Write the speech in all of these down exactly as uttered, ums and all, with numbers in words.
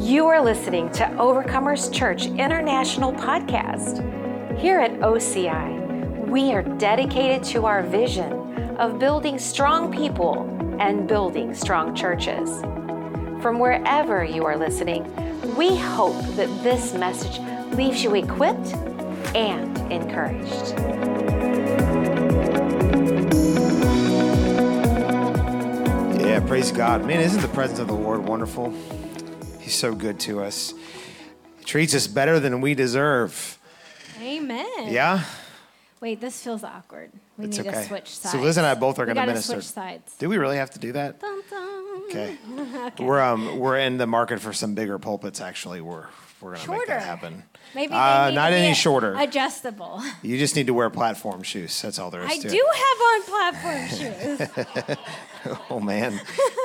You are listening to Overcomers Church International Podcast. Here at O C I, we are dedicated to our vision of building strong people and building strong churches. From wherever you are listening, we hope that this message leaves you equipped and encouraged. Yeah, praise God. Man, isn't the presence of the Lord wonderful? He's so good to us. He treats us better than we deserve. Amen. Yeah? Wait, this feels awkward. We It's need okay. to switch sides. So Liz and I both are going to We gotta minister. switch sides. Do we really have to do that? Dun, dun. Okay. Okay. We're um we're in the market for some bigger pulpits. Actually, we're we're going to make Shorter. that happen. Maybe they Uh, need not to be any shorter. Adjustable. You just need to wear platform shoes. That's all there is I to do have on platform shoes. it. Oh man.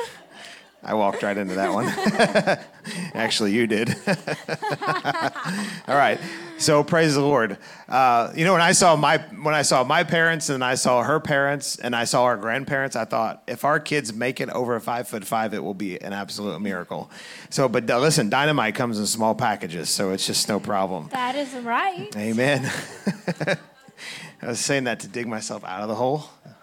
I walked right into that one. Actually, you did. All right. So praise the Lord. Uh, you know, when I saw my when I saw my parents and I saw her parents and I saw our grandparents, I thought, if our kids make it over five foot five, it will be an absolute miracle. So, but uh, listen, dynamite comes in small packages, so it's just no problem. That is right. Amen. I was saying that to dig myself out of the hole.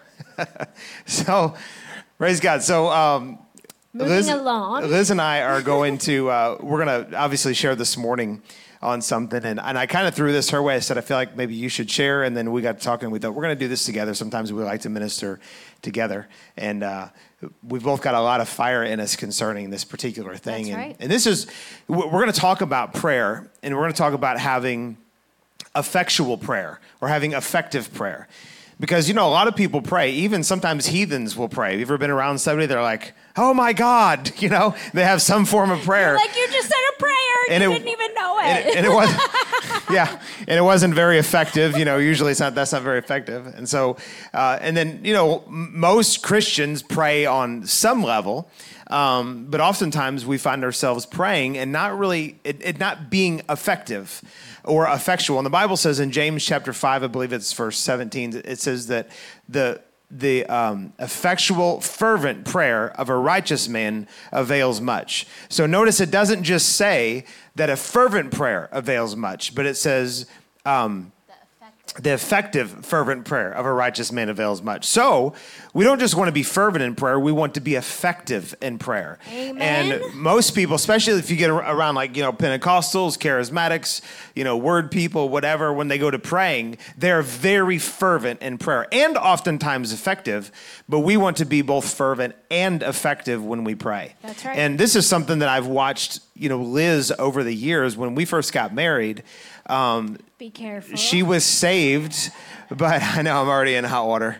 So, praise God. So. Um, Moving Liz, along. Liz and I are going to, uh, we're going to obviously share this morning on something. And, and I kind of threw this her way. I said, I feel like maybe you should share. And then we got to talking. We thought, we're going to do this together. Sometimes we like to minister together. And uh, we've both got a lot of fire in us concerning this particular thing. That's and, right. and this is, we're going to talk about prayer. And we're going to talk about having effectual prayer or having effective prayer. Because, you know, a lot of people pray. Even sometimes heathens will pray. Have you ever been around somebody? They're like, oh, my God. You know, they have some form of prayer. Like you just said a prayer and, And you it- didn't even know it. And it, and it wasn't, yeah, and it wasn't very effective. You know, usually it's not, that's not very effective. And so, uh, and then, you know, m- most Christians pray on some level. Um, but oftentimes we find ourselves praying and not really, it, it not being effective or effectual. And the Bible says in James chapter five, I believe it's verse seventeen, it says that the the um, effectual, fervent prayer of a righteous man avails much. So notice it doesn't just say that a fervent prayer avails much, but it says um, the effective, fervent prayer of a righteous man avails much. So we don't just want to be fervent in prayer, we want to be effective in prayer. Amen. And most people, especially if you get around like, you know, Pentecostals, charismatics, you know, word people, whatever, when they go to praying, they're very fervent in prayer and oftentimes effective, but we want to be both fervent and effective when we pray. That's right. And this is something that I've watched, you know, Liz over the years. When we first got married, um, Be careful. she was saved, but I know I'm already in hot water.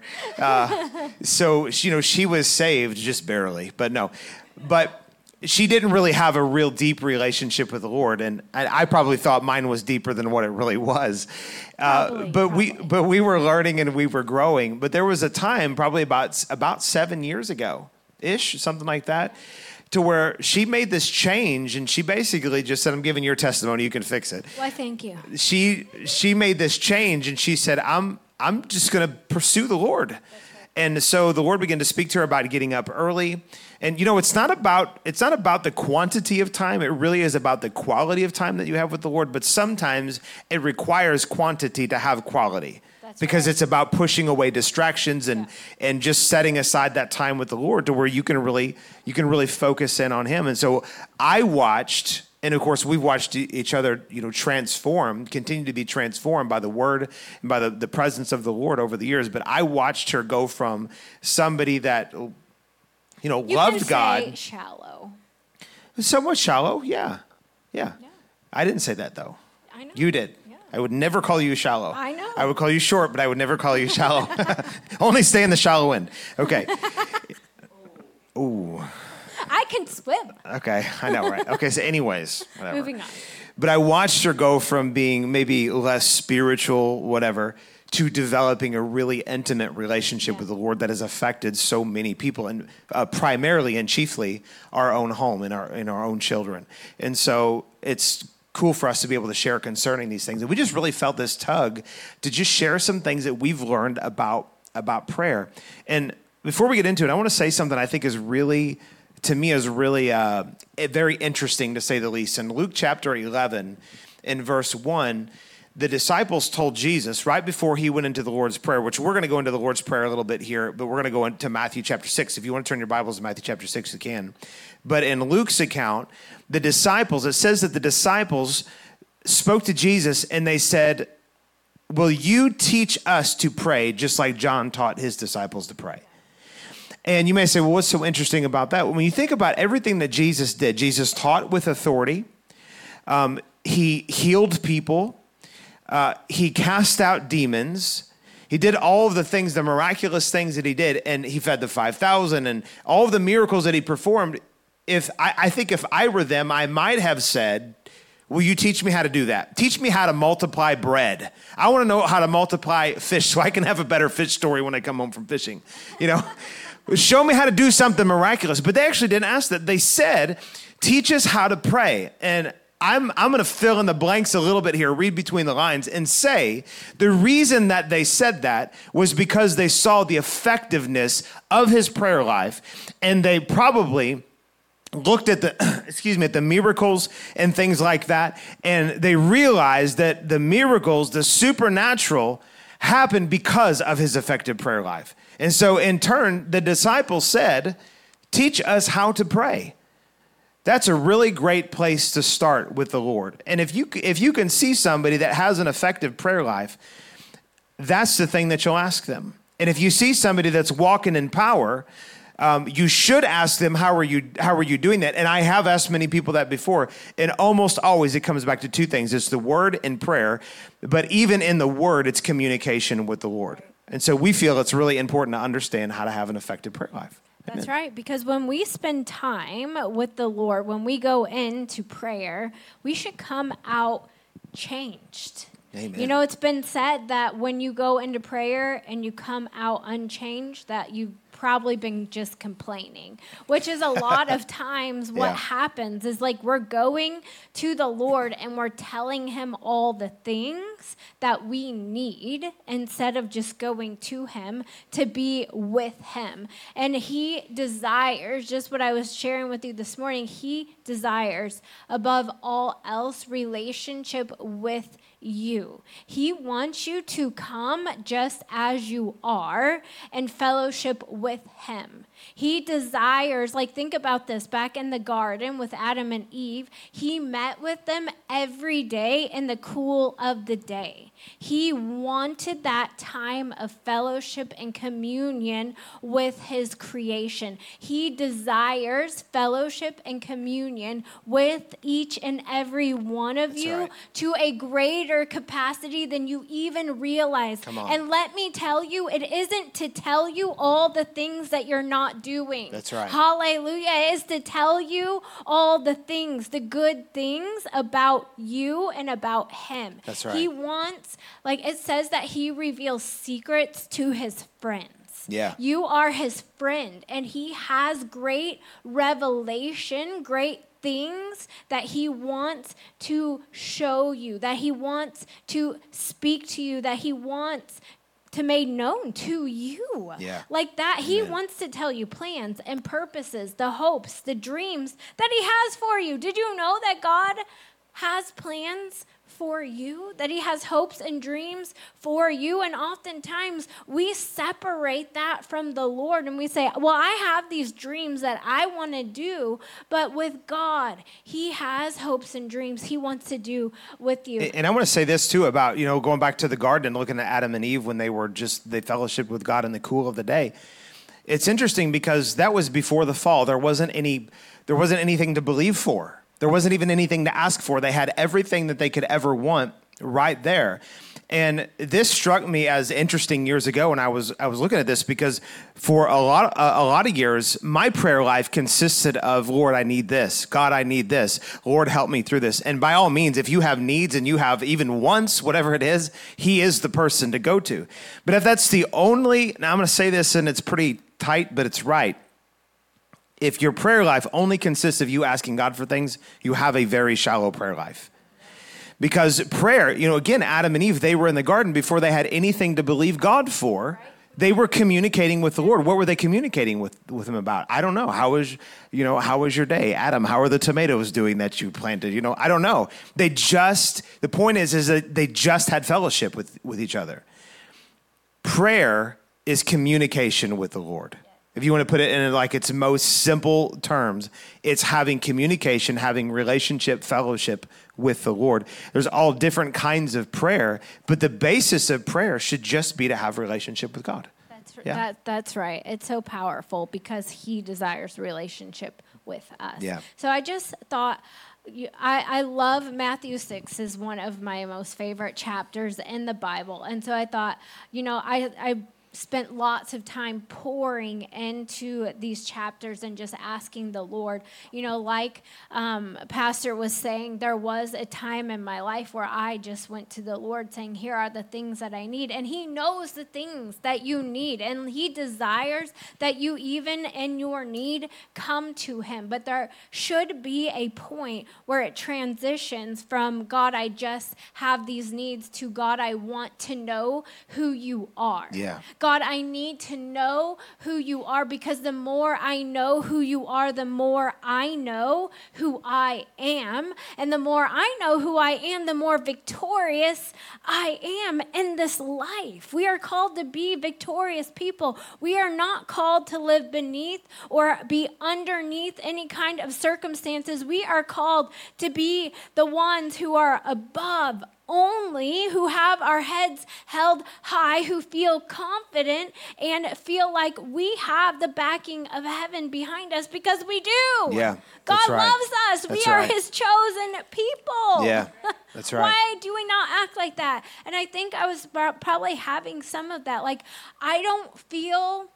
Uh, so, you know, she was saved just barely, but no. But she didn't really have a real deep relationship with the Lord, and I, I probably thought mine was deeper than what it really was. Uh, Probably, but we, probably. but we were learning and we were growing. But there was a time, probably about about seven years ago, ish, something like that, to where she made this change, and she basically just said, "I'm giving your testimony. You can fix it." Why, thank you. She she made this change, and she said, "I'm I'm just going to pursue the Lord." And so the Lord began to speak to her about getting up early. And you know, it's not about it's not about the quantity of time. It really is about the quality of time that you have with the Lord. But sometimes it requires quantity to have quality. That's Because right. it's about pushing away distractions and Yeah. and just setting aside that time with the Lord to where you can really you can really focus in on Him. And so I watched, and of course we've watched e- each other, you know, transform, continue to be transformed by the Word and by the, the presence of the Lord over the years. But I watched her go from somebody that, you know, You loved can God, say shallow. somewhat shallow, yeah, yeah. Yeah. I didn't say that though. I know. You did. Yeah. I would never call you shallow. I know. I would call you short, but I would never call you shallow. Only stay in the shallow end. Okay. Ooh. I can swim. Okay. I know, right? Okay. So, anyways, whatever. Moving on. But I watched her go from being maybe less spiritual, whatever, to developing a really intimate relationship Yeah. with the Lord that has affected so many people, and uh, primarily and chiefly our own home and our in our own children. And so it's cool for us to be able to share concerning these things. And we just really felt this tug to just share some things that we've learned about about prayer. And before we get into it, I want to say something I think is really to me is really uh, very interesting, to say the least. In Luke chapter eleven, in verse one, the disciples told Jesus right before he went into the Lord's Prayer, which we're going to go into the Lord's Prayer a little bit here, but we're going to go into Matthew chapter six. If you want to turn your Bibles to Matthew chapter six, you can. But in Luke's account, the disciples, it says that the disciples spoke to Jesus and they said, will you teach us to pray just like John taught his disciples to pray? And you may say, well, what's so interesting about that? When you think about everything that Jesus did, Jesus taught with authority. Um, he healed people. Uh, he cast out demons. He did all of the things, the miraculous things that he did, and he fed the five thousand and all of the miracles that he performed. If I, I think if I were them, I might have said, will you teach me how to do that? Teach me how to multiply bread. I want to know how to multiply fish so I can have a better fish story when I come home from fishing. You know, show me how to do something miraculous. But they actually didn't ask that. They said, teach us how to pray. And I'm, I'm going to fill in the blanks a little bit here, read between the lines, and say the reason that they said that was because they saw the effectiveness of his prayer life, and they probably looked at the, excuse me, at the miracles and things like that, and they realized that the miracles, the supernatural, happened because of his effective prayer life. And so in turn, the disciples said, teach us how to pray. That's a really great place to start with the Lord. And if you if you can see somebody that has an effective prayer life, that's the thing that you'll ask them. And if you see somebody that's walking in power, um, you should ask them, how are you how are you doing that? And I have asked many people that before, and almost always it comes back to two things. It's the word and prayer, but even in the word, it's communication with the Lord. And so we feel it's really important to understand how to have an effective prayer life. That's right, because when we spend time with the Lord, when we go into prayer, we should come out changed. Amen. You know, it's been said that when you go into prayer and you come out unchanged, that you've probably been just complaining, which is a lot of times what Yeah. happens is like we're going to the Lord and we're telling him all the things that we need instead of just going to him to be with him. And he desires, just what I was sharing with you this morning, he desires above all else relationship with you. He wants you to come just as you are and fellowship with him. He desires, like think about this, back in the garden with Adam and Eve, he met with them every day in the cool of the day. He wanted that time of fellowship and communion with his creation. He desires fellowship and communion with each and every one of That's you right. to a greater capacity than you even realize. Come on. And let me tell you, it isn't to tell you all the things that you're not doing. That's right. Hallelujah. It is to tell you all the things, the good things about you and about him. That's right. He wants, like it says that he reveals secrets to his friends. Yeah. You are his friend, and he has great revelation, great things that he wants to show you, that he wants to speak to you, that he wants to make known to you. Yeah. Like that, he Amen. wants to tell you plans and purposes, the hopes, the dreams that he has for you. Did you know that God has plans for you, that he has hopes and dreams for you? And oftentimes we separate that from the Lord and we say, well, I have these dreams that I want to do, but with God, he has hopes and dreams he wants to do with you. And I want to say this too about, you know, going back to the garden and looking at Adam and Eve when they were just, they fellowshiped with God in the cool of the day. It's interesting because that was before the fall. There wasn't any, there wasn't anything to believe for. There wasn't even anything to ask for. They had everything that they could ever want right there. And this struck me as interesting years ago when I was I was looking at this, because for a lot a, a lot of years, my prayer life consisted of, Lord, I need this. God, I need this. Lord, help me through this. And by all means, if you have needs and you have even once, whatever it is, he is the person to go to. But if that's the only, now I'm going to say this and it's pretty tight, but it's right. If your prayer life only consists of you asking God for things, you have a very shallow prayer life. Because prayer, you know, again, Adam and Eve, they were in the garden before they had anything to believe God for. They were communicating with the Lord. What were they communicating with, with him about? I don't know. How was, you know, how was your day? Adam, how are the tomatoes doing that you planted? You know, I don't know. They just, the point is, is that they just had fellowship with, with each other. Prayer is communication with the Lord. If you want to put it in like its most simple terms, it's having communication, having relationship, fellowship with the Lord. There's all different kinds of prayer, but the basis of prayer should just be to have a relationship with God. That's, Yeah. that, that's right. It's so powerful because he desires relationship with us. Yeah. So I just thought, you- I, I love Matthew six is one of my most favorite chapters in the Bible. And so I thought, you know, I, I spent lots of time pouring into these chapters and just asking the Lord, you know, like um, Pastor was saying, there was a time in my life where I just went to the Lord saying, here are the things that I need. And he knows the things that you need. And he desires that you, even in your need, come to him. But there should be a point where it transitions from, God, I just have these needs, to, God, I want to know who you are. Yeah. God, I need to know who you are, because the more I know who you are, the more I know who I am. And the more I know who I am, the more victorious I am in this life. We are called to be victorious people. We are not called to live beneath or be underneath any kind of circumstances. We are called to be the ones who are above only, who have our heads held high, who feel confident and feel like we have the backing of heaven behind us, because we do. Yeah, God that's right. loves us. That's we are right. his chosen people. Yeah, that's right. Why do we not act like that? And I think I was probably having some of that. Like, I don't feel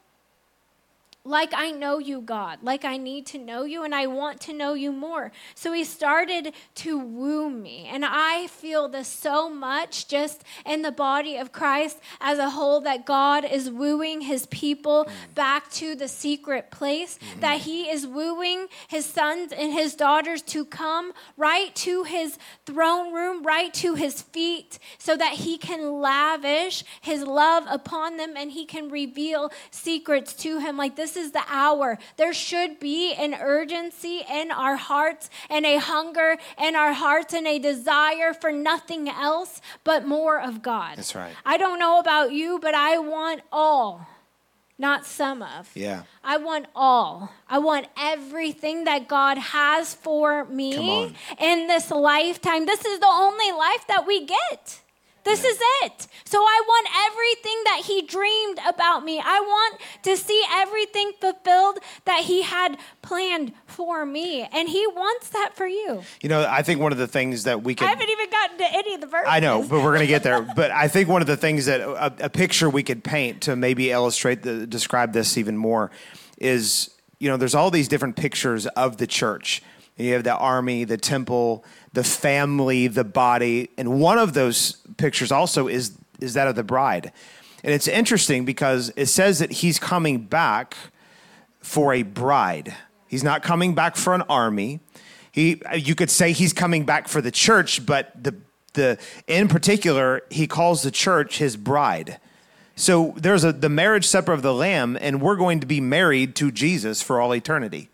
like I know you, God, like I need to know you, and I want to know you more. So he started to woo me. And I feel this so much just in the body of Christ as a whole, that God is wooing his people mm. back to the secret place, mm. that he is wooing his sons and his daughters to come right to his throne room, right to his feet, so that he can lavish his love upon them and he can reveal secrets to him. Like, this is the hour. There should be an urgency in our hearts and a hunger in our hearts and a desire for nothing else but more of God. That's right. I don't know about you, but I want all, not some of. Yeah. I want all. I want everything that God has for me in this lifetime. This is the only life that we get. This yeah. is it. So I want everything that he dreamed about me. I want to see everything fulfilled that he had planned for me. And he wants that for you. You know, I think one of the things that we can... I haven't even gotten to any of the verses. I know, but we're going to get there. But I think one of the things that a, a picture we could paint to maybe illustrate, the, describe this even more is, you know, there's all these different pictures of the church. You have the army, the temple, the family, the body. And one of those pictures also is, is that of the bride. And it's interesting because it says that he's coming back for a bride. He's not coming back for an army. He, you could say he's coming back for the church, but the, the, in particular, he calls the church his bride. So there's a, the marriage supper of the Lamb, and we're going to be married to Jesus for all eternity.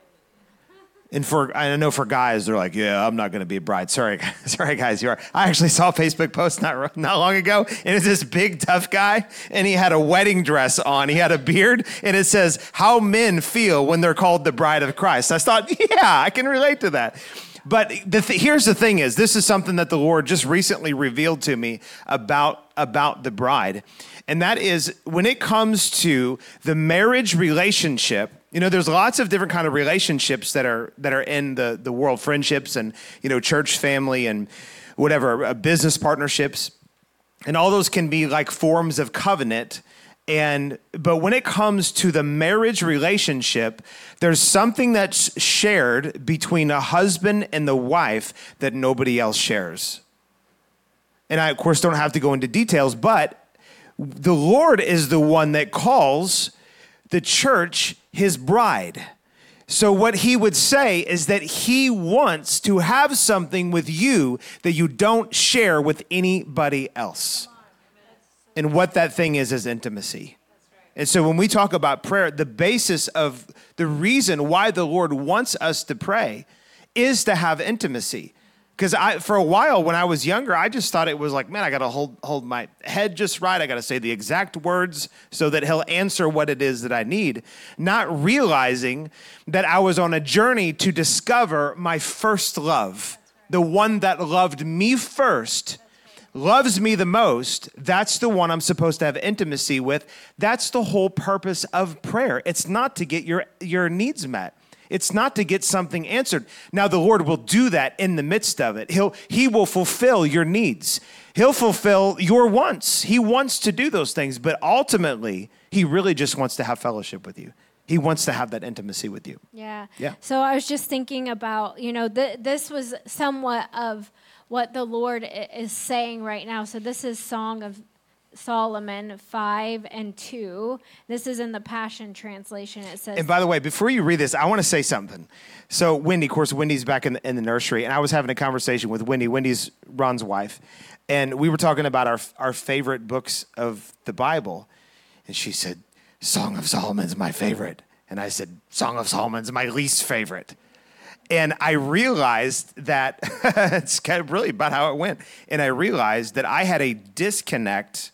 And for, I know for guys, they're like, yeah, I'm not going to be a bride. Sorry, sorry, guys, you are. I actually saw a Facebook post not not long ago, and it's this big, tough guy, and he had a wedding dress on. He had a beard, and it says, how men feel when they're called the bride of Christ. I thought, yeah, I can relate to that. But the th- here's the thing is, this is something that the Lord just recently revealed to me about, about the bride. And that is, when it comes to the marriage relationship, you know, there's lots of different kind of relationships that are that are in the, the world, friendships and, you know, church family and whatever, uh, business partnerships. And all those can be like forms of covenant. And but when it comes to the marriage relationship, there's something that's shared between a husband and the wife that nobody else shares. And I, of course, don't have to go into details, but the Lord is the one that calls the church his bride. So what he would say is that he wants to have something with you that you don't share with anybody else. And what that thing is, is intimacy. And so when we talk about prayer, the basis of the reason why the Lord wants us to pray is to have intimacy. Because I, for a while when I was younger, I just thought it was like, man, I got to hold hold my head just right. I got to say the exact words so that he'll answer what it is that I need. Not realizing that I was on a journey to discover my first love, the one that loved me first, loves me the most. That's the one I'm supposed to have intimacy with. That's the whole purpose of prayer. It's not to get your, your needs met. It's not to get something answered. Now, the Lord will do that in the midst of it. He'll, he will fulfill your needs. He'll fulfill your wants. He wants to do those things, but ultimately, he really just wants to have fellowship with you. He wants to have that intimacy with you. Yeah. Yeah. So I was just thinking about, you know, th- this was somewhat of what the Lord i- is saying right now. So this is Song of Solomon five and two. This is in the Passion Translation. It says, And by the way, before you read this, I want to say something. So Wendy, of course, Wendy's back in the, in the nursery, and I was having a conversation with Wendy. Wendy's Ron's wife, and we were talking about our our favorite books of the Bible, and she said, Song of Solomon's my favorite. And I said, Song of Solomon's my least favorite. And I realized that it's kind of really about how it went. And I realized that I had a disconnect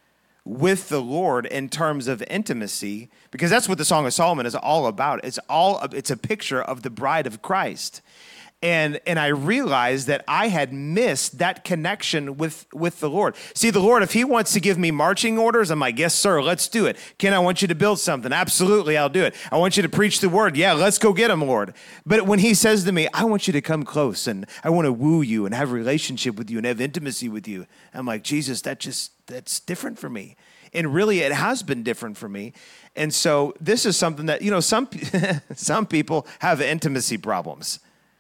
with the Lord in terms of intimacy, because that's what the Song of Solomon is all about. It's all it's a picture of the bride of Christ. And and I realized that I had missed that connection with, with the Lord. See, the Lord, if he wants to give me marching orders, I'm like, yes, sir, let's do it. Ken, I want you to build something. Absolutely, I'll do it. I want you to preach the word. Yeah, let's go get him, Lord. But when he says to me, I want you to come close and I want to woo you and have a relationship with you and have intimacy with you, I'm like, Jesus, that just that's different for me. And really, it has been different for me. And so this is something that, you know, some some people have intimacy problems.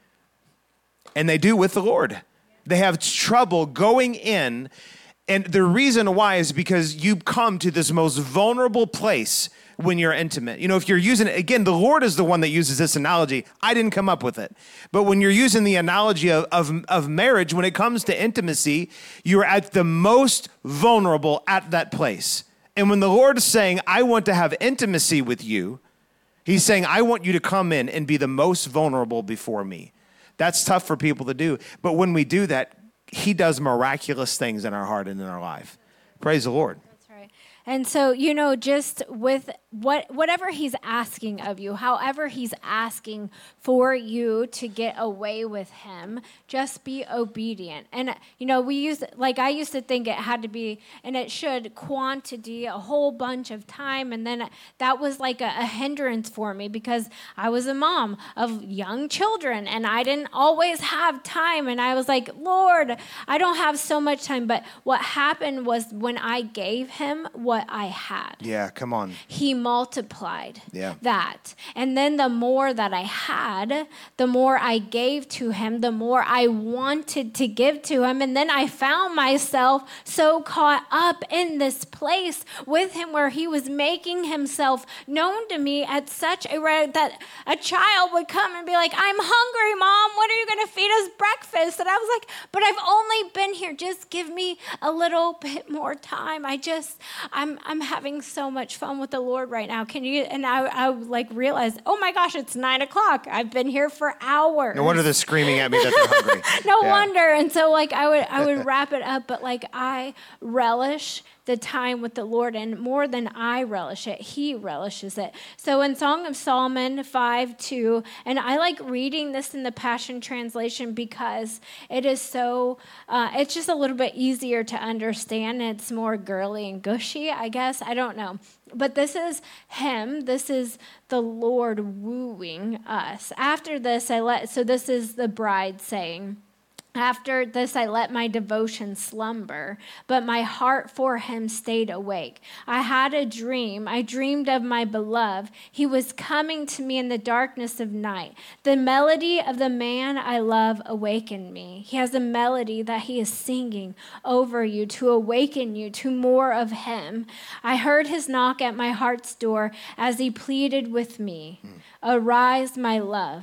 And they do with the Lord. They have trouble going in. And the reason why is because you come to this most vulnerable place when you're intimate. You know, if you're using it, again, the Lord is the one that uses this analogy. I didn't come up with it. But when you're using the analogy of, of, of marriage, when it comes to intimacy, you're at the most vulnerable at that place. And when the Lord is saying, I want to have intimacy with you, he's saying, I want you to come in and be the most vulnerable before me. That's tough for people to do. But when we do that, he does miraculous things in our heart and in our life. Praise the Lord. That's right. And so, you know, just with what whatever he's asking of you, however he's asking for you to get away with him, just be obedient. And, you know, we use, like I used to think it had to be, and it should, quantity, a whole bunch of time. And then that was like a, a hindrance for me because I was a mom of young children and I didn't always have time. And I was like, Lord, I don't have so much time. But what happened was when I gave him what I had. Yeah, come on. He multiplied yeah. that. And then the more that I had, the more I gave to him, the more I wanted to give to him. And then I found myself so caught up in this place with him where he was making himself known to me at such a rate that a child would come and be like, I'm hungry, Mom. When are you going to feed us breakfast? And I was like, but I've only been here. Just give me a little bit more time. I just, I'm, I'm having so much fun with the Lord right now. Can you? And I, I like realized, oh my gosh, it's nine o'clock. I've been here for hours. No wonder they're screaming at me that they're hungry. no yeah. wonder. And so like I would, I would wrap it up, but like I relish the time with the Lord, and more than I relish it, he relishes it. So in Song of Solomon five two, and I like reading this in the Passion Translation because it is so, uh, it's just a little bit easier to understand. It's more girly and gushy, I guess. I don't know. But this is him. This is the Lord wooing us. After this, I let, so this is the bride saying, after this, I let my devotion slumber, but my heart for him stayed awake. I had a dream. I dreamed of my beloved. He was coming to me in the darkness of night. The melody of the man I love awakened me. He has a melody that he is singing over you to awaken you to more of him. I heard his knock at my heart's door as he pleaded with me. Arise, my love.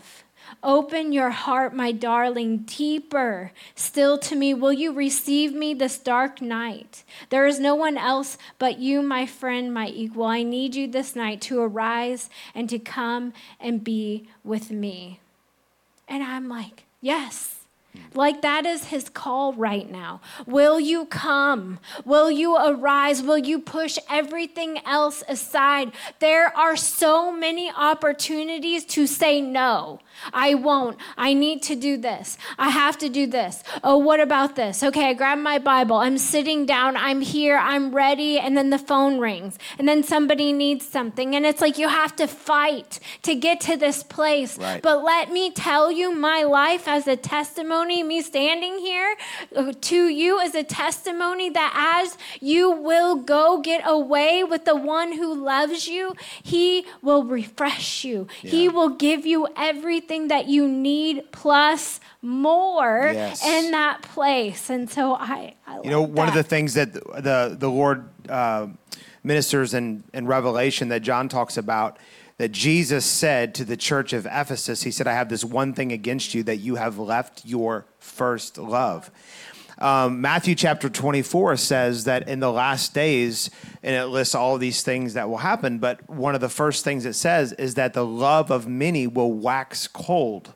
Open your heart, my darling, deeper still to me. Will you receive me this dark night? There is no one else but you, my friend, my equal. I need you this night to arise and to come and be with me. And I'm like, yes. Like that is his call right now. Will you come? Will you arise? Will you push everything else aside? There are so many opportunities to say no. I won't. I need to do this. I have to do this. Oh, what about this? Okay, I grab my Bible. I'm sitting down. I'm here. I'm ready. And then the phone rings. And then somebody needs something. And it's like you have to fight to get to this place. Right. But let me tell you, my life as a testimony, me standing here to you as a testimony that as you will go get away with the one who loves you, he will refresh you. Yeah. He will give you everything that you need plus more yes. in that place. And so I, I you know, like one that. of the things that the, the Lord uh, ministers in, in Revelation that John talks about, that Jesus said to the church of Ephesus, he said, I have this one thing against you, that you have left your first love. Um, Matthew chapter twenty-four says that in the last days, and it lists all of these things that will happen, but one of the first things it says is that the love of many will wax cold.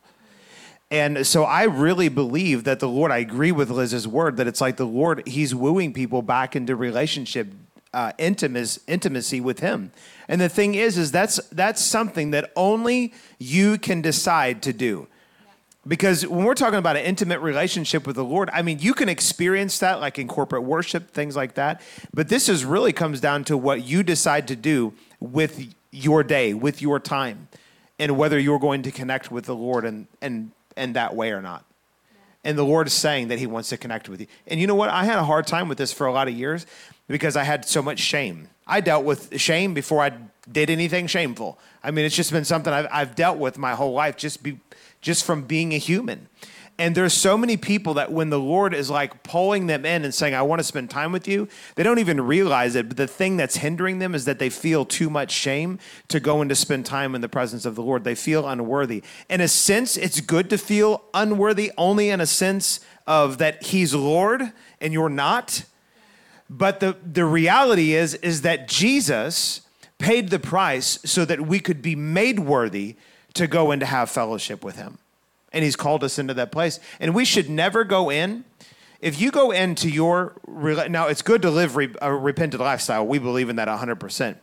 And so I really believe that the Lord, I agree with Liz's word, that it's like the Lord, he's wooing people back into relationship, uh, intimacy, intimacy with him. And the thing is, is that's that's something that only you can decide to do. Because when we're talking about an intimate relationship with the Lord, I mean, you can experience that like in corporate worship, things like that. But this is really comes down to what you decide to do with your day, with your time, and whether you're going to connect with the Lord in, in, in that way or not. And the Lord is saying that he wants to connect with you. And you know what? I had a hard time with this for a lot of years because I had so much shame. I dealt with shame before I did anything shameful. I mean, it's just been something I've, I've dealt with my whole life, just be, just from being a human. And there's so many people that when the Lord is like pulling them in and saying, I want to spend time with you, they don't even realize it. But the thing that's hindering them is that they feel too much shame to go and to spend time in the presence of the Lord. They feel unworthy. In a sense, it's good to feel unworthy, only in a sense of that he's Lord and you're not. But the, the reality is, is that Jesus paid the price so that we could be made worthy to go and to have fellowship with him. And he's called us into that place. And we should never go in. If you go into your, now it's good to live a repentant lifestyle. We believe in that one hundred percent.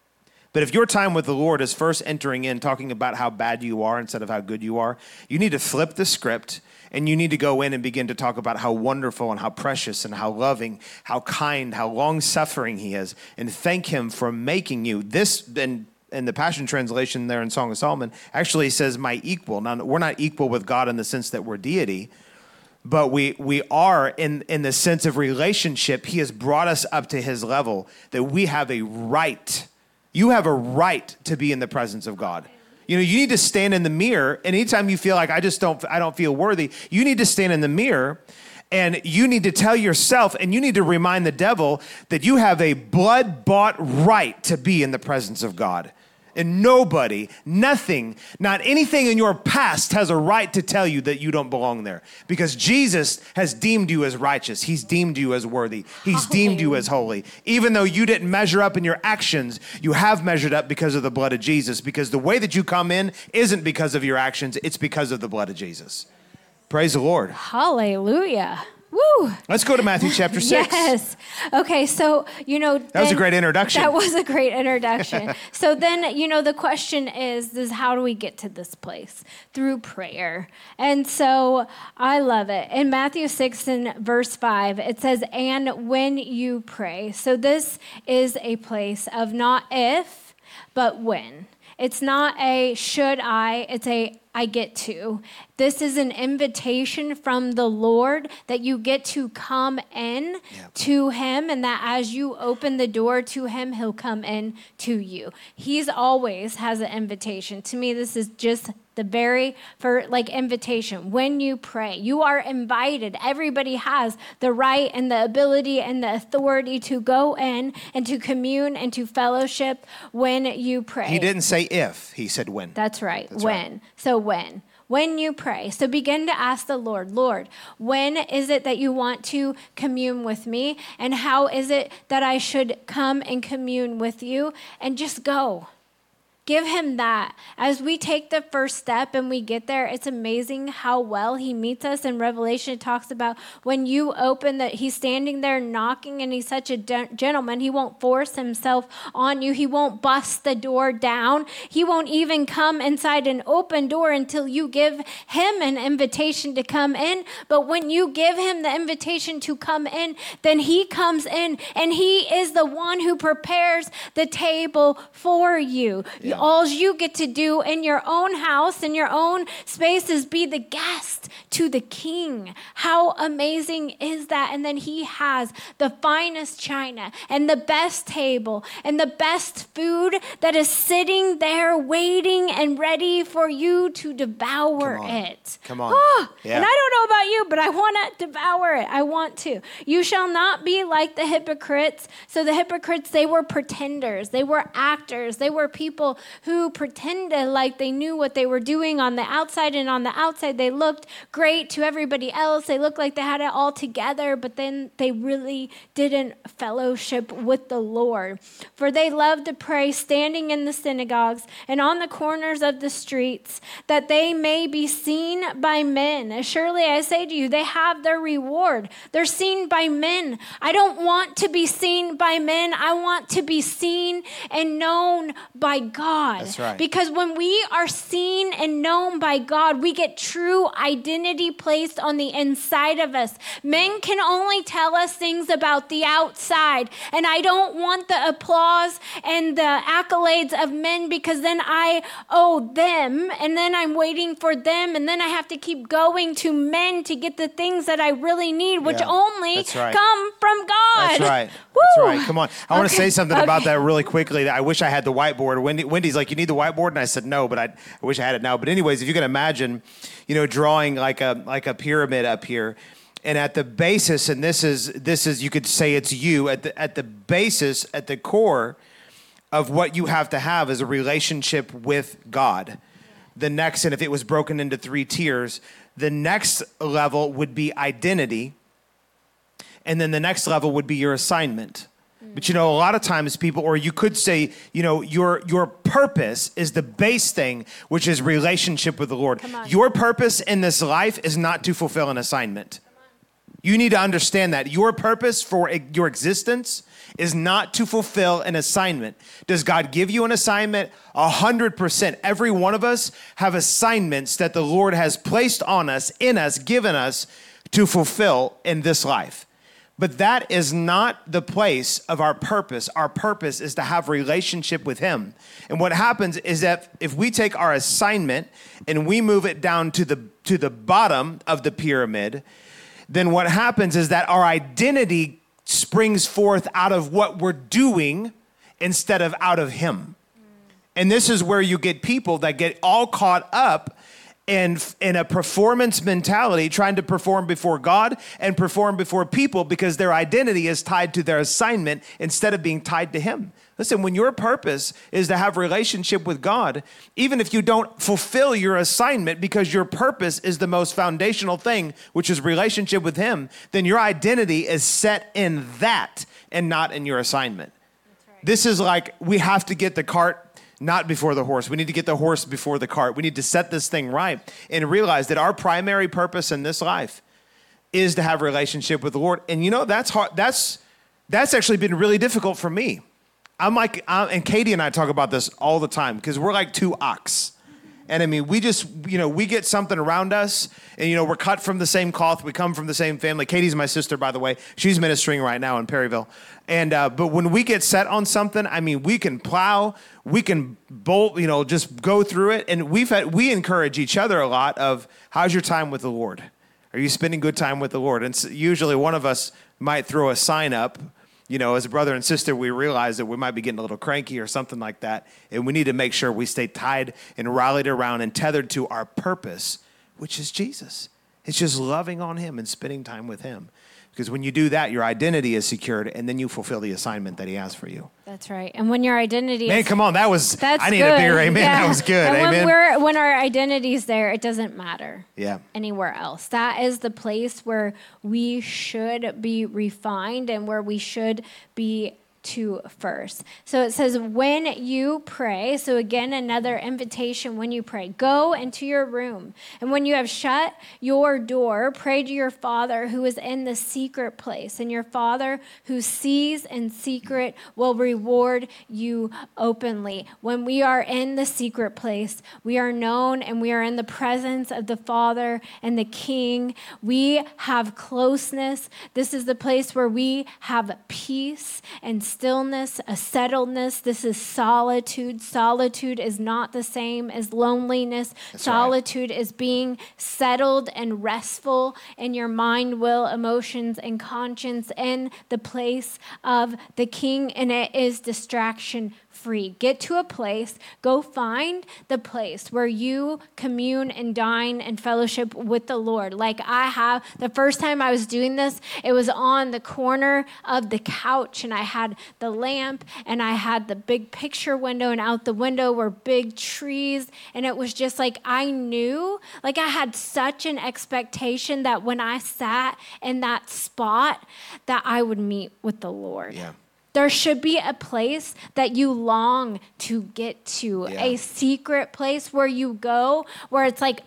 But if your time with the Lord is first entering in, talking about how bad you are instead of how good you are, you need to flip the script and you need to go in and begin to talk about how wonderful and how precious and how loving, how kind, how long-suffering he is, and thank him for making you. This, and in the Passion Translation there in Song of Solomon, actually says my equal. Now, we're not equal with God in the sense that we're deity, but we we are in, in the sense of relationship. He has brought us up to his level that we have a right. You have a right to be in the presence of God. You know, you need to stand in the mirror, and anytime you feel like I just don't, I don't feel worthy, you need to stand in the mirror, and you need to tell yourself, and you need to remind the devil that you have a blood-bought right to be in the presence of God. And nobody, nothing, not anything in your past has a right to tell you that you don't belong there. Because Jesus has deemed you as righteous. He's deemed you as worthy. He's holy. Deemed you as holy. Even though you didn't measure up in your actions, you have measured up because of the blood of Jesus. Because the way that you come in isn't because of your actions. It's because of the blood of Jesus. Praise the Lord. Hallelujah. Woo! Let's go to Matthew chapter six. Yes. Okay, so, you know... That was a great introduction. That was a great introduction. So then, you know, the question is, is how do we get to this place? Through prayer. And so I love it. In Matthew six and verse five, it says, and when you pray. So this is a place of not if, but when. It's not a should I, it's a I get to. This is an invitation from the Lord that you get to come in yep. to him, and that as you open the door to him, he'll come in to you. He's always has an invitation. To me, this is just the very for like invitation. When you pray, you are invited. Everybody has the right and the ability and the authority to go in and to commune and to fellowship when you pray. He didn't say if, he said when. That's right. That's when. Right. So when. when you pray. So begin to ask the Lord, Lord, when is it that you want to commune with me? And how is it that I should come and commune with you? And just go. Give him that. As we take the first step and we get there, it's amazing how well he meets us. In Revelation, it talks about when you open that he's standing there knocking, and he's such a de- gentleman. He won't force himself on you. He won't bust the door down. He won't even come inside an open door until you give him an invitation to come in. But when you give him the invitation to come in, then he comes in, and he is the one who prepares the table for you. Yeah. All you get to do in your own house, in your own space, is be the guest to the king. How amazing is that? And then he has the finest china and the best table and the best food that is sitting there waiting and ready for you to devour Come it. Come on. Oh, yeah. And I don't know about you, but I want to devour it. I want to. You shall not be like the hypocrites. So the hypocrites, they were pretenders. They were actors. They were people who pretended like they knew what they were doing on the outside, and on the outside they looked great to everybody else. They looked like they had it all together, but then they really didn't fellowship with the Lord. For they loved to pray standing in the synagogues and on the corners of the streets, that they may be seen by men. Surely I say to you, they have their reward. They're seen by men. I don't want to be seen by men. I want to be seen and known by God. That's right. Because when we are seen and known by God, we get true identity placed on the inside of us. Men can only tell us things about the outside. And I don't want the applause and the accolades of men, because then I owe them, and then I'm waiting for them, and then I have to keep going to men to get the things that I really need, which Yeah, only right. come from God. That's right. Woo! That's right. Come on. I want to Okay. say something Okay. about that really quickly. I wish I had the whiteboard. Wendy, Wendy's like, you need the whiteboard? And I said, no, but I, I wish I had it now. But anyways, if you can imagine, you know, drawing like a like a pyramid up here, and at the basis, and this is, this is you could say it's you, at the, at the basis, at the core of what you have to have is a relationship with God. The next, and if it was broken into three tiers, the next level would be identity. And then the next level would be your assignment. Mm. But you know, a lot of times people, or you could say, you know, your your purpose is the base thing, which is relationship with the Lord. Your purpose in this life is not to fulfill an assignment. You need to understand that. Your purpose for your existence is not to fulfill an assignment. Does God give you an assignment? A hundred percent. Every one of us have assignments that the Lord has placed on us, in us, given us to fulfill in this life. But that is not the place of our purpose. Our purpose is to have relationship with him. And what happens is that if we take our assignment and we move it down to the to the bottom of the pyramid, then what happens is that our identity springs forth out of what we're doing instead of out of him. And this is where you get people that get all caught up in, in a performance mentality, trying to perform before God and perform before people, because their identity is tied to their assignment instead of being tied to him. Listen, when your purpose is to have a relationship with God, even if you don't fulfill your assignment because your purpose is the most foundational thing, which is relationship with him, then your identity is set in that and not in your assignment. That's right. This is like, we have to get the cart not before the horse. We need to get the horse before the cart. We need to set this thing right and realize that our primary purpose in this life is to have a relationship with the Lord. And you know, that's hard. That's, that's actually been really difficult for me. I'm like, I'm, and Katie and I talk about this all the time because we're like two ox. And I mean, we just, you know, we get something around us and, you know, we're cut from the same cloth. We come from the same family. Katie's my sister, by the way. She's ministering right now in Perryville. And, uh, but when we get set on something, I mean, we can plow, we can bolt, you know, just go through it. And we've had, we encourage each other a lot of, how's your time with the Lord? Are you spending good time with the Lord? And so usually one of us might throw a sign up. You know, as a brother and sister, we realize that we might be getting a little cranky or something like that. And we need to make sure we stay tied and rallied around and tethered to our purpose, which is Jesus. It's just loving on him and spending time with him. Because when you do that, your identity is secured, and then you fulfill the assignment that he has for you. That's right. And when your identity Man, is... come on. That was, That's I need good. a bigger amen. Yeah. That was good. And Amen. when, we're, when our identity is there, it doesn't matter Yeah. anywhere else. That is the place where we should be refined and where we should be to first. So it says, when you pray, so again, another invitation when you pray, go into your room. And when you have shut your door, pray to your Father who is in the secret place. And your Father who sees in secret will reward you openly. When we are in the secret place, we are known and we are in the presence of the Father and the King. We have closeness. This is the place where we have peace and stillness, a settledness. This is solitude. Solitude is not the same as loneliness. That's solitude right. is being settled and restful in your mind, will, emotions, and conscience in the place of the King, and it is distraction free. Get to a place, go find the place where you commune and dine and fellowship with the Lord. Like I have, the first time I was doing this, it was on the corner of the couch, and I had the lamp, and I had the big picture window, and out the window were big trees, and it was just like I knew, like I had such an expectation that when I sat in that spot, that I would meet with the Lord. Yeah. There should be a place that you long to get to, Yeah. a secret place where you go, where it's like,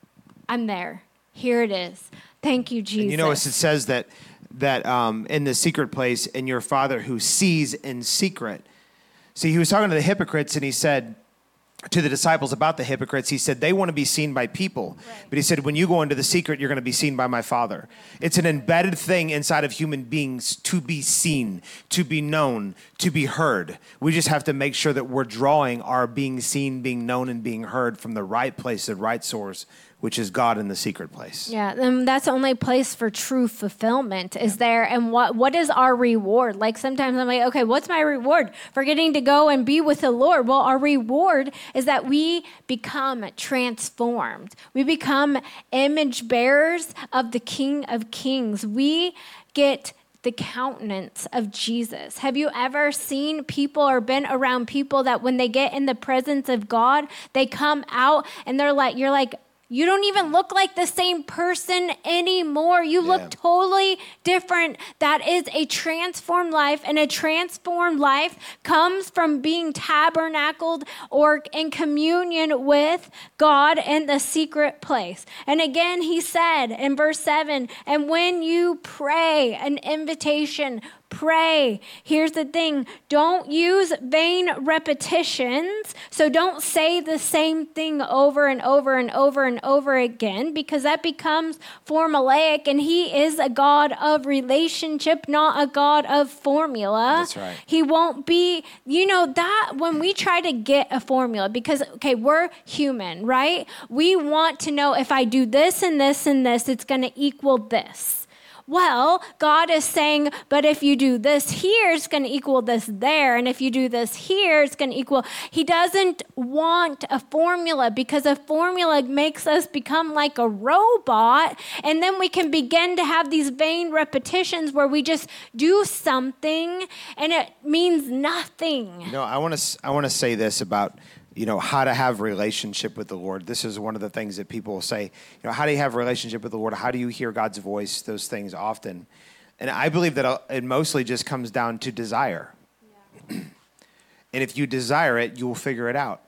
I'm there. Here it is. Thank you, Jesus. And you know, it says that that um, in the secret place, in your Father who sees in secret. See, he was talking to the hypocrites, and he said to the disciples about the hypocrites, he said, they want to be seen by people. Right. But he said, when you go into the secret, you're going to be seen by my Father. It's an embedded thing inside of human beings to be seen, to be known, to be heard. We just have to make sure that we're drawing our being seen, being known, and being heard from the right place, the right source, which is God in the secret place. Yeah, and that's the only place for true fulfillment is yeah. there. And what what is our reward? Like sometimes I'm like, okay, what's my reward for getting to go and be with the Lord? Well, our reward is that we become transformed. We become image bearers of the King of Kings. We get the countenance of Jesus. Have you ever seen people or been around people that when they get in the presence of God, they come out and they're like, you're like, you don't even look like the same person anymore. You Yeah. look totally different. That is a transformed life, and a transformed life comes from being tabernacled or in communion with God in the secret place. And again, he said in verse seven, and when you pray, an invitation, pray. Here's the thing. Don't use vain repetitions. So don't say the same thing over and over and over and over again, because that becomes formulaic, and he is a God of relationship, not a God of formula. That's right. He won't be, you know, that when we try to get a formula, because, okay, we're human, right? We want to know if I do this and this and this, it's going to equal this. Well, God is saying, but if you do this here, it's going to equal this there. And if you do this here, it's going to equal. He doesn't want a formula, because a formula makes us become like a robot. And then we can begin to have these vain repetitions where we just do something and it means nothing. You know, I want to I want to say this about, you know, how to have relationship with the Lord. This is one of the things that people will say, you know, how do you have a relationship with the Lord? How do you hear God's voice? Those things often. And I believe that it mostly just comes down to desire. Yeah. And if you desire it, you will figure it out.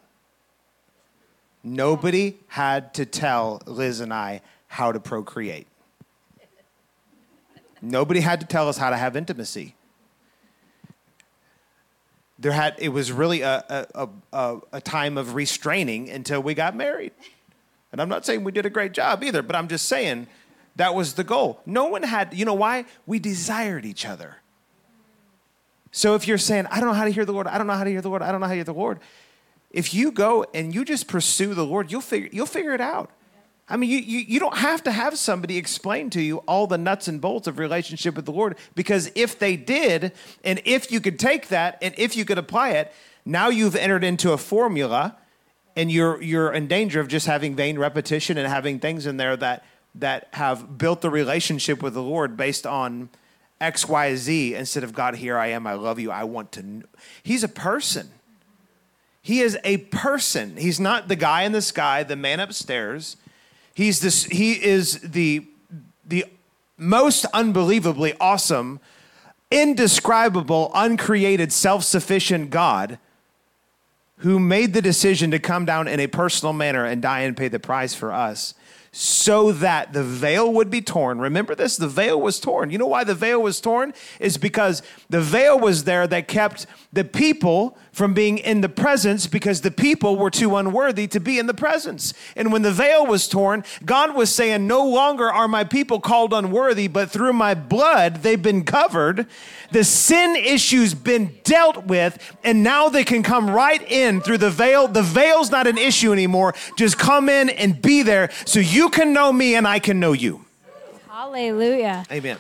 Nobody had to tell Liz and I how to procreate. Nobody had to tell us how to have intimacy. There had it was really a, a a a time of restraining until we got married. And I'm not saying we did a great job either, but I'm just saying that was the goal. No one had, you know why? We desired each other. So if you're saying, I don't know how to hear the Lord, I don't know how to hear the Lord, I don't know how to hear the Lord, if you go and you just pursue the Lord, you'll figure you'll figure it out. I mean, you, you, you don't have to have somebody explain to you all the nuts and bolts of relationship with the Lord, because if they did, and if you could take that, and if you could apply it, now you've entered into a formula, and you're you're in danger of just having vain repetition and having things in there that that have built the relationship with the Lord based on X, Y, Z instead of God, here I am, I love you, I want to know. He's a person. He is a person. He's not the guy in the sky, the man upstairs. He's this, he is the, the most unbelievably awesome, indescribable, uncreated, self-sufficient God who made the decision to come down in a personal manner and die and pay the price for us so that the veil would be torn. Remember this? The veil was torn. You know why the veil was torn? Is because the veil was there that kept the people from being in the presence because the people were too unworthy to be in the presence. And when the veil was torn, God was saying, no longer are my people called unworthy, but through my blood, they've been covered. The sin issue's been dealt with, and now they can come right in through the veil. The veil's not an issue anymore. Just come in and be there so you can know me and I can know you. Hallelujah. Amen.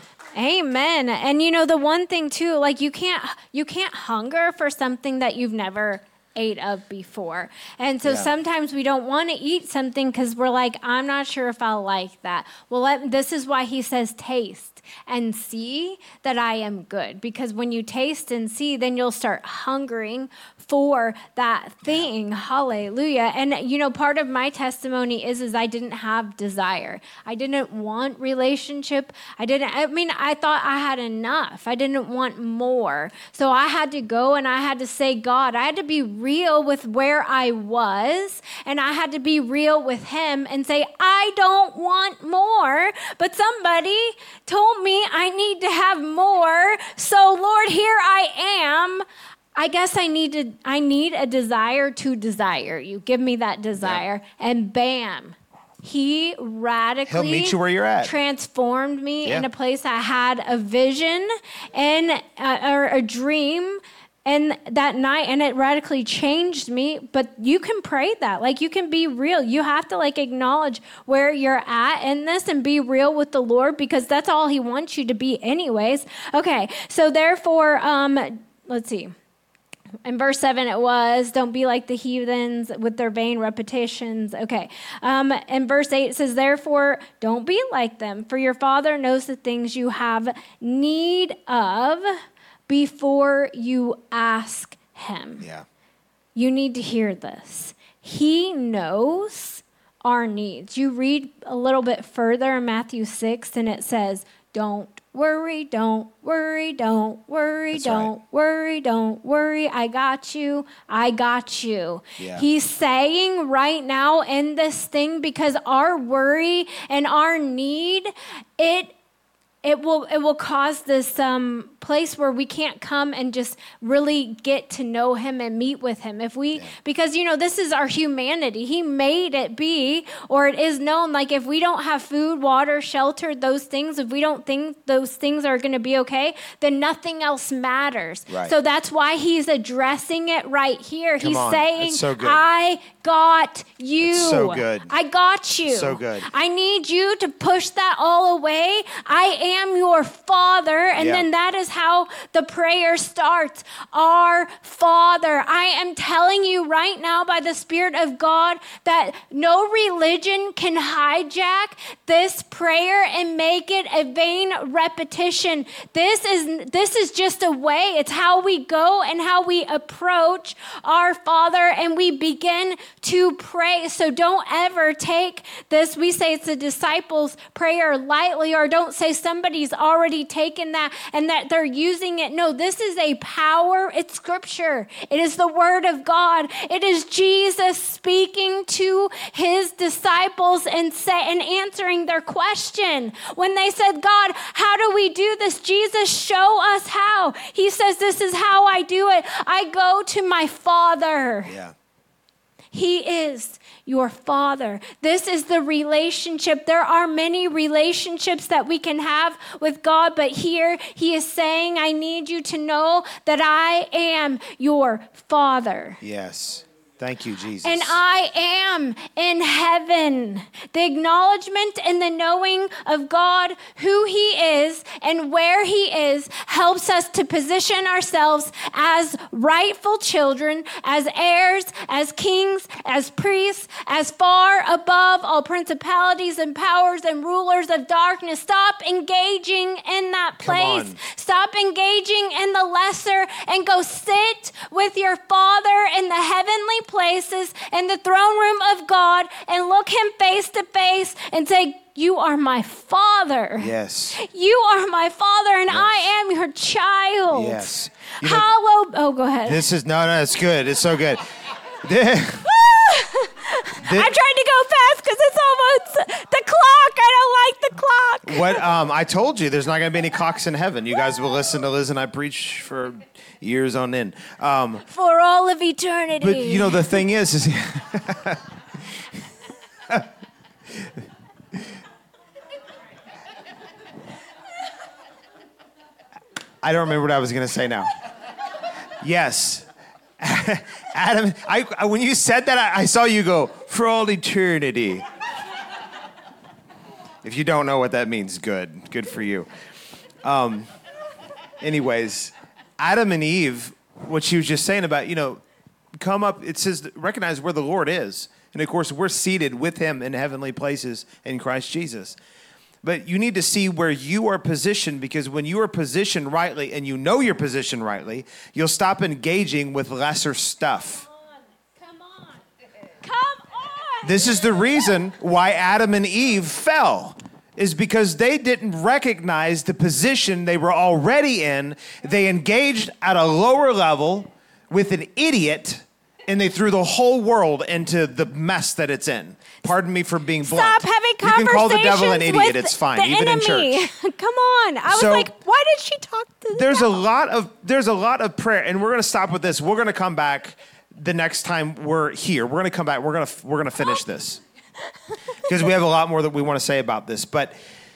Amen. And you know, the one thing too, like you can't you can't hunger for something that you've never ate of before. And so Yeah. sometimes we don't want to eat something because we're like, I'm not sure if I'll like that. Well, let, this is why he says taste and see that I am good. Because when you taste and see, then you'll start hungering for that thing. Hallelujah. And you know, part of my testimony is, is I didn't have desire. I didn't want relationship. I didn't, I mean, I thought I had enough. I didn't want more. So I had to go and I had to say, God, I had to be real with where I was. And I had to be real with him and say, I don't want more. But somebody told me I need to have more. So Lord, here I am. I guess I need to, I need a desire to desire you. Give me that desire. Yeah. And bam, he radically He'll meet you where you're at. Transformed me Yeah. in a place I had a vision and uh, or a dream. And that night, and it radically changed me. But you can pray that. Like, you can be real. You have to, like, acknowledge where you're at in this and be real with the Lord, because that's all he wants you to be anyways. Okay, so therefore, um, let's see. In verse seven, it was, don't be like the heathens with their vain repetitions. Okay. Um, in verse eight, it says, therefore, don't be like them, for your Father knows the things you have need of before you ask him. Yeah. You need to hear this. He knows our needs. You read a little bit further in Matthew six, and it says, don't worry, don't worry, don't worry, That's don't right. worry, don't worry. I got you. I got you. Yeah. He's saying right now in this thing, because our worry and our need, it It will it will cause this um, place where we can't come and just really get to know him and meet with him. If we, Yeah. because, you know, this is our humanity. He made it be, or it is known, like if we don't have food, water, shelter, those things, if we don't think those things are going to be okay, then nothing else matters. Right. So that's why he's addressing it right here. Come he's on. saying, It's so good. I got you. It's so good. I got you. So good. I need you to push that all away. I am your Father. And Yeah. then that is how the prayer starts. Our Father. I am telling you right now by the Spirit of God that no religion can hijack this prayer and make it a vain repetition. This is this is just a way. It's how we go and how we approach our Father, and we begin to pray. So don't ever take this, we say it's the disciples' prayer, lightly, or don't say somebody's already taken that and that they're using it. No, this is a power. It's scripture. It is the word of God. It is Jesus speaking to his disciples and say and answering their question. When they said, God, how do we do this? Jesus, show us how. He says, this is how I do it. I go to my Father. Yeah. He is your Father. This is the relationship. There are many relationships that we can have with God, but here he is saying, I need you to know that I am your Father. Yes. Thank you, Jesus. And I am in heaven. The acknowledgement and the knowing of God, who he is and where he is, helps us to position ourselves as rightful children, as heirs, as kings, as priests, as far above all principalities and powers and rulers of darkness. Stop engaging in that place. Stop engaging in the lesser and go sit with your Father in the heavenly places in the throne room of God and look him face to face and say, you are my Father. Yes. You are my Father and yes. I am your child. Yes. You know, Hallowed. Oh, go ahead. This is, no, no, it's good. It's so good. This, I tried to go fast because it's almost the clock. I don't like the clock. What um, I told you, there's not going to be any clocks in heaven. You guys will listen to Liz and I preach for years on end. Um, for all of eternity. But, you know, the thing is, is I don't remember what I was going to say now. Yes. Adam, I, I, when you said that, I, I saw you go, for all eternity. If you don't know what that means, good. Good for you. Um, anyways, Adam and Eve, what she was just saying about, you know, come up, it says, recognize where the Lord is. And, of course, we're seated with him in heavenly places in Christ Jesus. But you need to see where you are positioned, because when you are positioned rightly and you know your position rightly, you'll stop engaging with lesser stuff. Come on. Come on. Come on. This is the reason why Adam and Eve fell, is because they didn't recognize the position they were already in. They engaged at a lower level with an idiot, and they threw the whole world into the mess that it's in. Pardon me for being blunt. Stop having conversations. You can call the devil an idiot. With It's fine, the even enemy. in church. Come on. I was So, like, why did she talk to the There's devil? a lot of there's a lot of prayer, and we're going to stop with this. We're going to come back the next time we're here. We're going to come back. We're going to we're going to finish this because we have a lot more that we want to say about this. But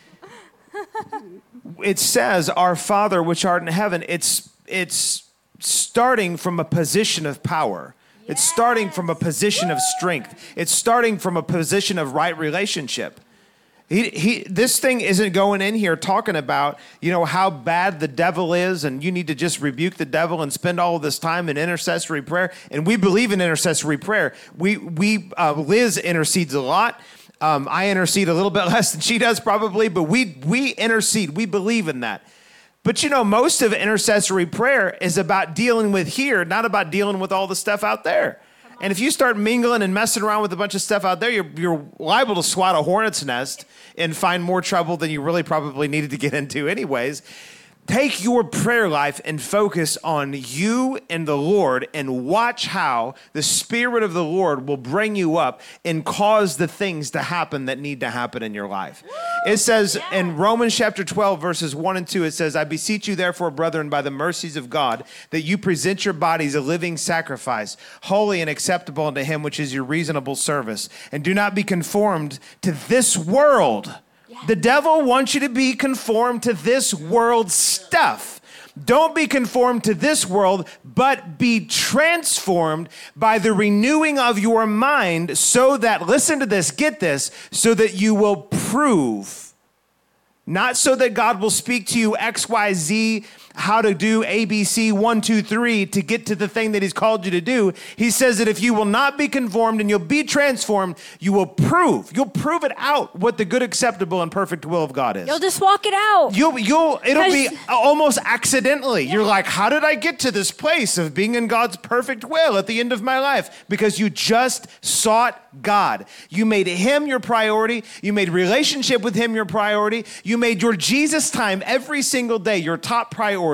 it says, "Our Father which art in heaven." It's it's starting from a position of power. It's starting from a position of strength. It's starting from a position of right relationship. He, he, this thing isn't going in here talking about, you know, how bad the devil is and you need to just rebuke the devil and spend all of this time in intercessory prayer. And we believe in intercessory prayer. We, we uh, Liz intercedes a lot. Um, I intercede a little bit less than she does probably, but we we intercede. We believe in that. But, you know, most of intercessory prayer is about dealing with here, not about dealing with all the stuff out there. And if you start mingling and messing around with a bunch of stuff out there, you're, you're liable to swat a hornet's nest and find more trouble than you really probably needed to get into anyways. Take your prayer life and focus on you and the Lord, and watch how the Spirit of the Lord will bring you up and cause the things to happen that need to happen in your life. It says in Romans chapter twelve, verses one and two, it says, I beseech you therefore, brethren, by the mercies of God, that you present your bodies a living sacrifice, holy and acceptable unto him, which is your reasonable service. And do not be conformed to this world. The devil wants you to be conformed to this world's stuff. Don't be conformed to this world, but be transformed by the renewing of your mind so that, listen to this, get this, so that you will prove. Not so that God will speak to you X, Y, Z, how to do A, B, C, one, two, three to get to the thing that he's called you to do. He says that if you will not be conformed and you'll be transformed, you will prove, you'll prove it out what the good, acceptable, and perfect will of God is. You'll just walk it out. You'll, you'll, it'll be almost accidentally. You're like, how did I get to this place of being in God's perfect will at the end of my life? Because you just sought God. You made him your priority. You made relationship with him your priority. You made your Jesus time every single day your top priority.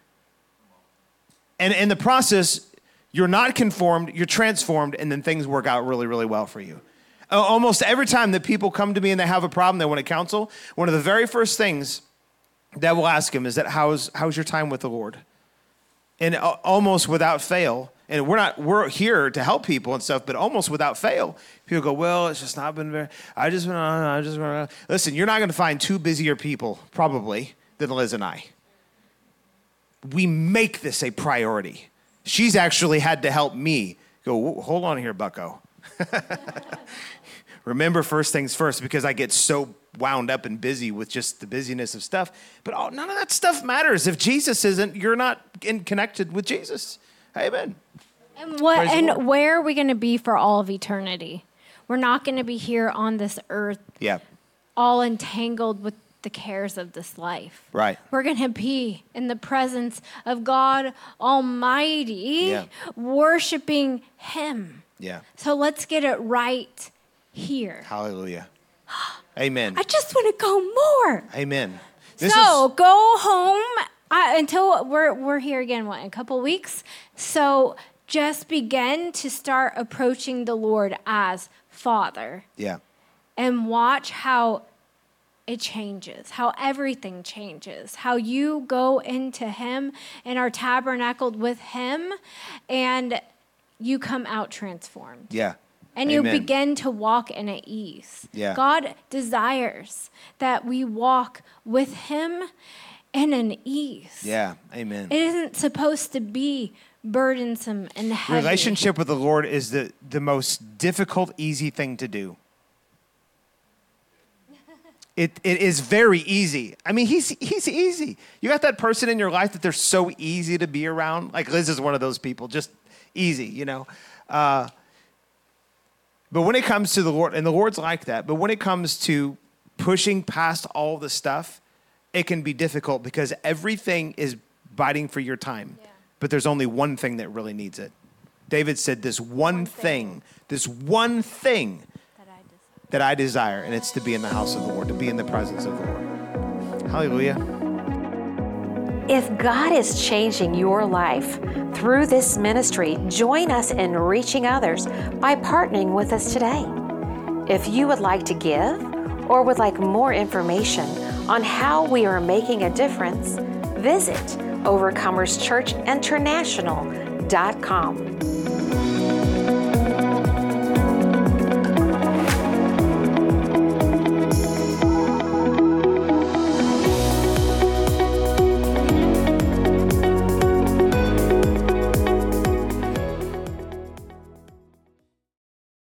And in the process, you're not conformed, you're transformed, and then things work out really, really well for you. Almost every time that people come to me and they have a problem, they want to counsel, one of the very first things that we'll ask them is that, how's, how's your time with the Lord? And almost without fail, and we're not, we're here to help people and stuff, but almost without fail, people go, well, it's just not been very, I just, I just, listen, you're not going to find two busier people, probably, than Liz and I. We make this a priority. She's actually had to help me go, hold on here, bucko. Remember first things first, because I get so wound up and busy with just the busyness of stuff. But all, none of that stuff matters. If Jesus isn't, you're not in, connected with Jesus. Amen. And what Praise the Lord. and where are we going to be for all of eternity? We're not going to be here on this earth Yeah. all entangled with the cares of this life. Right. We're going to be in the presence of God Almighty, Yeah. worshiping Him. Yeah. So let's get it right here. Hallelujah. Amen. I just want to go more. Amen. This so is, go home uh, until we're we're here again. What, in a couple weeks? So just begin to start approaching the Lord as Father, yeah. and watch how it changes, how everything changes, how you go into Him and are tabernacled with Him, and you come out transformed. Yeah. And you Amen. begin to walk in at ease. Yeah. God desires that we walk with Him in an ease. Yeah. Amen. It isn't supposed to be burdensome and heavy. Relationship with the Lord is the, the most difficult, easy thing to do. It it is very easy. I mean, he's he's easy. You got that person in your life that they're so easy to be around. Like Liz is one of those people, just easy, you know. Uh, but when it comes to the Lord, and the Lord's like that, but when it comes to pushing past all the stuff, it can be difficult because everything is biting for your time. Yeah. But there's only one thing that really needs it. David said, this one, One thing, thing. this one thing that I desire. that I desire, and it's to be in the house of the Lord, to be in the presence of the Lord. Hallelujah. If God is changing your life through this ministry, join us in reaching others by partnering with us today. If you would like to give or would like more information on how we are making a difference, visit overcomers church international dot com.